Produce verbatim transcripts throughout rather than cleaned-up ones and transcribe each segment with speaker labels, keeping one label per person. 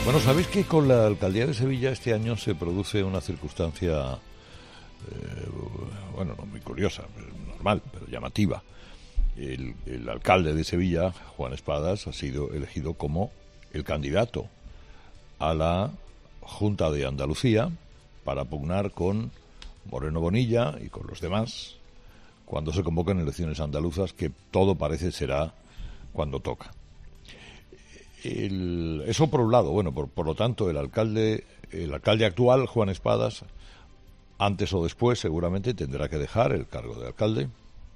Speaker 1: Bueno, ¿sabéis que con la Alcaldía de Sevilla este año se produce una circunstancia, eh, bueno, no muy curiosa, normal, pero llamativa? El, el alcalde de Sevilla, Juan Espadas, ha sido elegido como el candidato a la Junta de Andalucía para pugnar con Moreno Bonilla y con los demás cuando se convocan elecciones andaluzas, que todo parece será cuando toca. El, eso por un lado. Bueno, por, por lo tanto, el alcalde, el alcalde actual, Juan Espadas, antes o después seguramente tendrá que dejar el cargo de alcalde,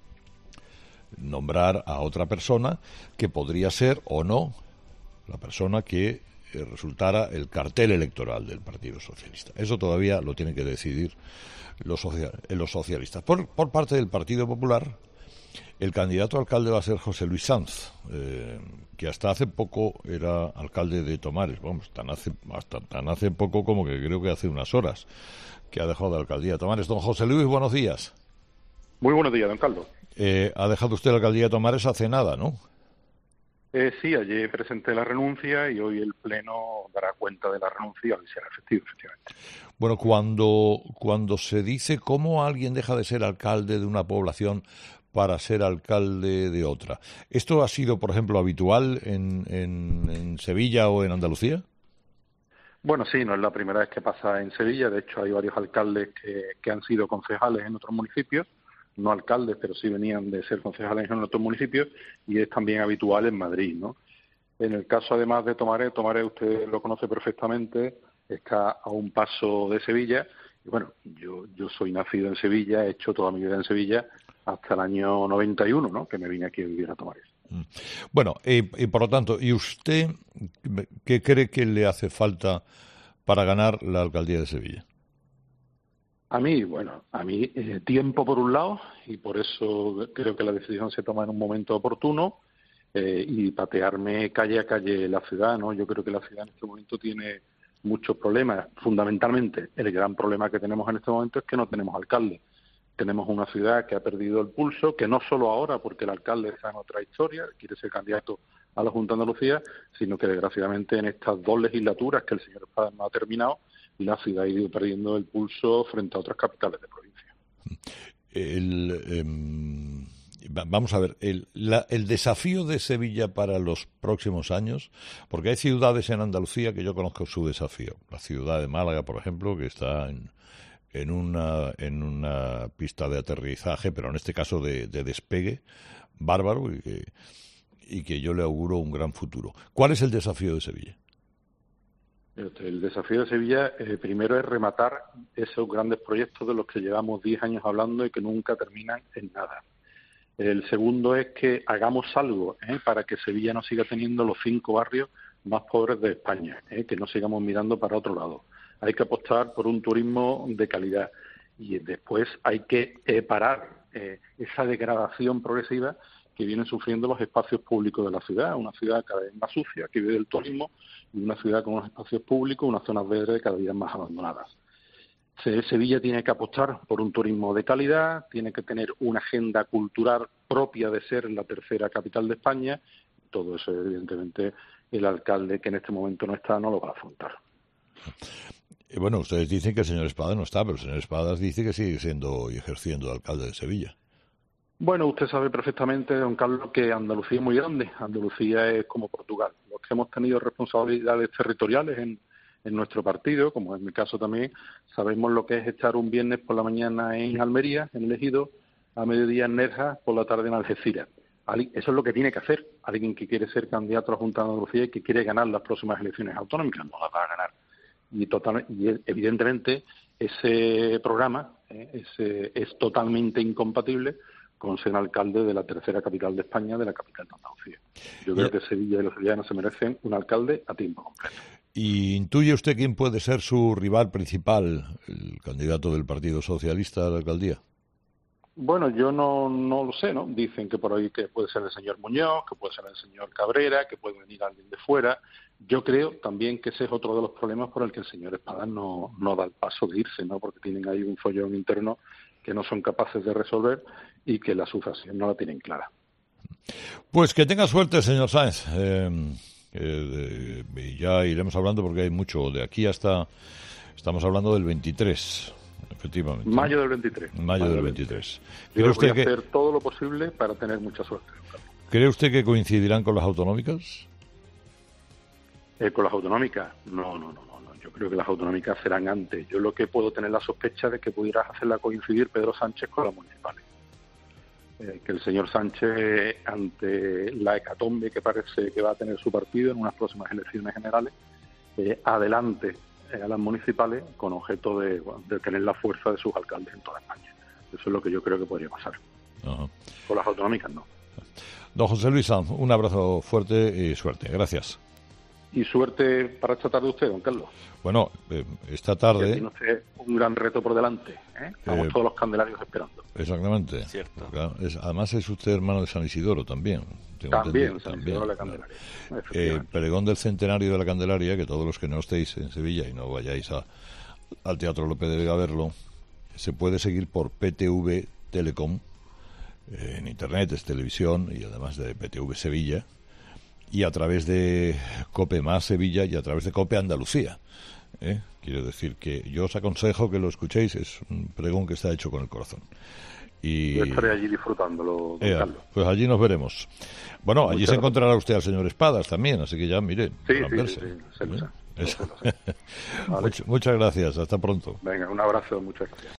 Speaker 1: nombrar a otra persona que podría ser o no la persona que eh, resultara el cartel electoral del Partido Socialista. Eso todavía lo tienen que decidir los, social, los socialistas. Por, por parte del Partido Popular, el candidato a alcalde va a ser José Luis Sanz, eh, que hasta hace poco era alcalde de Tomares. Vamos, tan hace, hasta tan hace poco como que creo que hace unas horas que ha dejado la alcaldía de Tomares. Don José Luis, buenos días.
Speaker 2: Muy buenos días, don Carlos.
Speaker 1: Eh, ha dejado usted la alcaldía de Tomares hace nada, ¿no?
Speaker 2: Eh, sí, ayer presenté la renuncia y hoy el Pleno dará cuenta de la renuncia y será efectivo, efectivamente.
Speaker 1: Bueno, cuando, cuando se dice cómo alguien deja de ser alcalde de una población para ser alcalde de otra, ¿esto ha sido, por ejemplo, habitual en, en, en Sevilla o en Andalucía?
Speaker 2: Bueno, sí, no es la primera vez que pasa en Sevilla. De hecho, hay varios alcaldes que, que han sido concejales en otros municipios, no alcaldes, pero sí venían de ser concejales en otros municipios, y es también habitual en Madrid, ¿no? En el caso, además de Tomares, Tomares usted lo conoce perfectamente, está a un paso de Sevilla. Y bueno, yo, yo soy nacido en Sevilla, he hecho toda mi vida en Sevilla hasta el año noventa y uno, ¿no?, que me vine aquí a vivir a Tomares.
Speaker 1: Bueno, y, y por lo tanto, ¿y usted qué cree que le hace falta para ganar la alcaldía de Sevilla?
Speaker 2: A mí, bueno, a mí eh, tiempo por un lado, y por eso creo que la decisión se toma en un momento oportuno, eh, y patearme calle a calle la ciudad, ¿no? Yo creo que la ciudad en este momento tiene muchos problemas. Fundamentalmente, el gran problema que tenemos en este momento es que no tenemos alcalde. Tenemos una ciudad que ha perdido el pulso, que no solo ahora, porque el alcalde está en otra historia, quiere ser candidato a la Junta de Andalucía, sino que desgraciadamente en estas dos legislaturas que el señor Espadas no ha terminado, la ciudad ha ido perdiendo el pulso frente a otras capitales de provincia.
Speaker 1: El, eh, vamos a ver, el, la, el desafío de Sevilla para los próximos años, porque hay ciudades en Andalucía que yo conozco su desafío. La ciudad de Málaga, por ejemplo, que está en... en una en una pista de aterrizaje, pero en este caso de, de despegue, bárbaro, y que, y que yo le auguro un gran futuro. ¿Cuál es el desafío de Sevilla?
Speaker 2: El desafío de Sevilla, eh, primero, es rematar esos grandes proyectos de los que llevamos diez años hablando y que nunca terminan en nada. El segundo es que hagamos algo eh, para que Sevilla no siga teniendo los cinco barrios más pobres de España, eh, que no sigamos mirando para otro lado. Hay que apostar por un turismo de calidad y después hay que eh, parar eh, esa degradación progresiva que vienen sufriendo los espacios públicos de la ciudad, una ciudad cada vez más sucia que vive del turismo y una ciudad con unos espacios públicos, unas zonas verdes cada día más abandonadas. Sevilla tiene que apostar por un turismo de calidad, tiene que tener una agenda cultural propia de ser la tercera capital de España. Todo eso, evidentemente, el alcalde que en este momento no está no lo va a afrontar.
Speaker 1: Bueno, ustedes dicen que el señor Espadas no está, pero el señor Espadas dice que sigue siendo y ejerciendo de alcalde de Sevilla.
Speaker 2: Bueno, usted sabe perfectamente, don Carlos, que Andalucía es muy grande. Andalucía es como Portugal. Los que hemos tenido responsabilidades territoriales en, en nuestro partido, como en mi caso también, sabemos lo que es estar un viernes por la mañana en Almería, en el Ejido, a mediodía en Nerja, por la tarde en Algeciras. Eso es lo que tiene que hacer alguien que quiere ser candidato a la Junta de Andalucía y que quiere ganar las próximas elecciones autonómicas. No las va a ganar. Y, total, y evidentemente ese programa eh, es, es totalmente incompatible con ser alcalde de la tercera capital de España, de la capital de Andalucía. Yo creo que Sevilla y los sevillanos se merecen un alcalde a tiempo completo.
Speaker 1: ¿Y intuye usted quién puede ser su rival principal, el candidato del Partido Socialista a la alcaldía?
Speaker 2: Bueno, yo no, no lo sé, ¿no? Dicen que por ahí que puede ser el señor Muñoz, que puede ser el señor Cabrera, que puede venir alguien de fuera. Yo creo también que ese es otro de los problemas por el que el señor Espadas no, no da el paso de irse, ¿no? Porque tienen ahí un follón interno que no son capaces de resolver y que la sucesión no la tienen clara.
Speaker 1: Pues que tenga suerte, señor Sáenz. Eh, Eh, de, y ya iremos hablando porque hay mucho. De aquí hasta... Estamos hablando del veintitrés, efectivamente.
Speaker 2: Mayo del veintitrés.
Speaker 1: Mayo, Mayo del veintitrés.
Speaker 2: ¿Cree
Speaker 1: Yo
Speaker 2: usted
Speaker 1: voy a
Speaker 2: que...
Speaker 1: hacer
Speaker 2: todo lo posible para tener mucha suerte.
Speaker 1: ¿Cree usted que coincidirán con las autonómicas?
Speaker 2: Eh, ¿Con las autonómicas? No, no, no, no, no. Yo creo que las autonómicas serán antes. Yo lo que puedo tener la sospecha de que pudieras hacerla coincidir Pedro Sánchez con las municipales. Eh, que el señor Sánchez, ante la hecatombe que parece que va a tener su partido en unas próximas elecciones generales, eh, adelante a las municipales con objeto de, bueno, de tener la fuerza de sus alcaldes en toda España. Eso es lo que yo creo que podría pasar.
Speaker 1: Ajá.
Speaker 2: Con las autonómicas no.
Speaker 1: Don José Luis Sanz, un abrazo fuerte y suerte. Gracias.
Speaker 2: Y suerte para esta tarde usted, don Carlos.
Speaker 1: Bueno, eh, esta tarde...
Speaker 2: Tiene usted un gran reto por delante. ¿eh? Estamos eh, todos los candelarios esperando.
Speaker 1: Exactamente.
Speaker 3: Cierto.
Speaker 1: Es, además es usted hermano de San Isidoro también.
Speaker 2: También, San Isidoro de la Candelaria.
Speaker 1: Eh, pregón del centenario de la Candelaria, que todos los que no estéis en Sevilla y no vayáis a, al Teatro López de Vega a verlo, se puede seguir por P T V Telecom, eh, en Internet, es televisión, y además de P T V Sevilla, y a través de COPE Más Sevilla y a través de COPE Andalucía. ¿eh? Quiero decir que yo os aconsejo que lo escuchéis, es un pregón que está hecho con el corazón. Y...
Speaker 2: Yo estaré allí disfrutándolo, don
Speaker 1: eh,
Speaker 2: Carlos.
Speaker 1: Pues allí nos veremos. Bueno,
Speaker 2: Muchas
Speaker 1: allí se encontrará usted al señor Espadas también, así que ya, mire,
Speaker 2: sí,
Speaker 1: para
Speaker 2: sí,
Speaker 1: verse.
Speaker 2: sí, sí, se lo sé.
Speaker 1: Eso.
Speaker 2: Se lo sé. Vale.
Speaker 1: Much, muchas gracias, hasta pronto.
Speaker 2: Venga, un abrazo, muchas gracias.